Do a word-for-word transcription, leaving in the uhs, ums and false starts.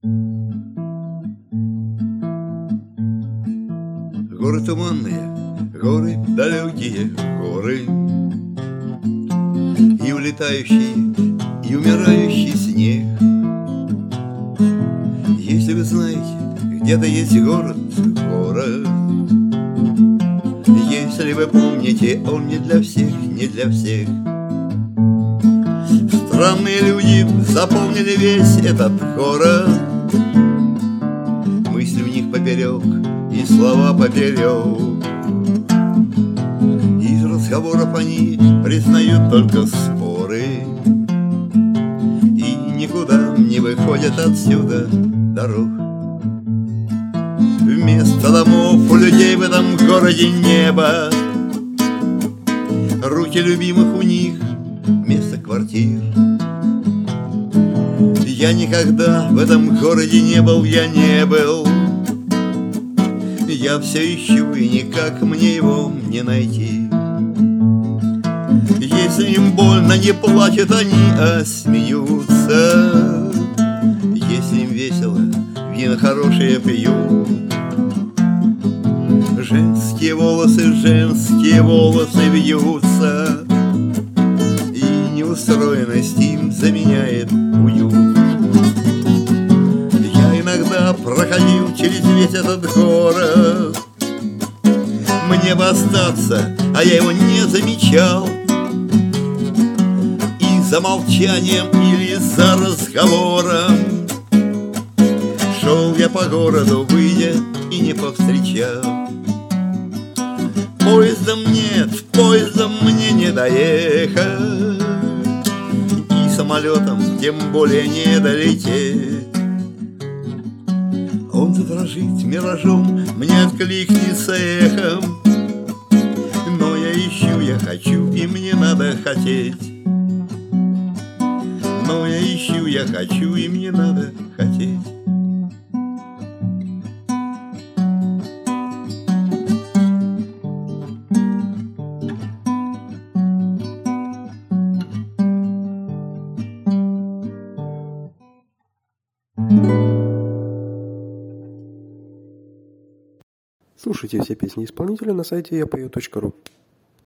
Горы туманные, горы далекие, горы, и улетающий, и умирающий снег. Если вы знаете, где-то есть город, город, если вы помните, он не для всех, не для всех. Странные люди заполнили весь этот город, мысли у них поперек и слова поперек. Из разговоров они признают только споры и никуда не выходят отсюда дорог. Вместо домов у людей в этом городе небо, руки любимых у них вместо квартир. Я никогда в этом городе не был, я не был. Я все ищу, и никак мне его не найти. Если им больно, не плачут они, а смеются. Если им весело, вина хорошие пьют. Женские волосы, женские волосы вьются, и неустроенность им заменяет уют. Я иногда проходил через весь этот город, мне бы остаться, а я его не замечал. И за молчанием или за разговором шел я по городу, выйдя, и не повстречал. Поездом нет, поездом мне не доехать, и самолетом тем более не долететь. Он задрожит миражом, мне откликнется эхом, но я ищу, я хочу, и мне надо хотеть. Но я ищу, я хочу, и мне надо хотеть. Слушайте все песни исполнителя на сайте я пою точка ру.